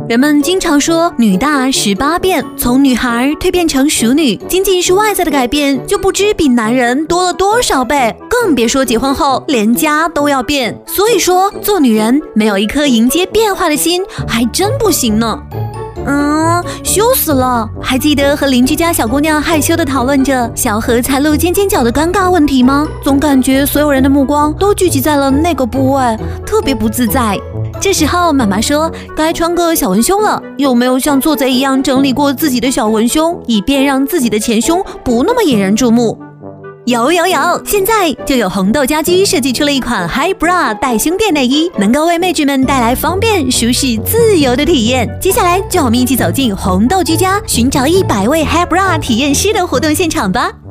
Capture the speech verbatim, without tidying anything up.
人们经常说女大十八变，从女孩蜕变成熟女，仅仅是外在的改变就不知比男人多了多少倍，更别说结婚后连家都要变。所以说，做女人没有一颗迎接变化的心，还真不行呢。嗯，羞死了！还记得和邻居家小姑娘害羞地讨论着小荷才露尖尖角的尴尬问题吗？总感觉所有人的目光都聚集在了那个部位，特别不自在。这时候妈妈说该穿个小文胸了，有没有像做贼一样整理过自己的小文胸，以便让自己的前胸不那么引人注目？有有有，现在就有红豆家居设计出了一款 High Bra 带胸垫内衣，能够为妹纸们带来方便、舒适、自由的体验。接下来就让我们一起走进红豆居家，寻找一百位 High Bra 体验师的活动现场吧。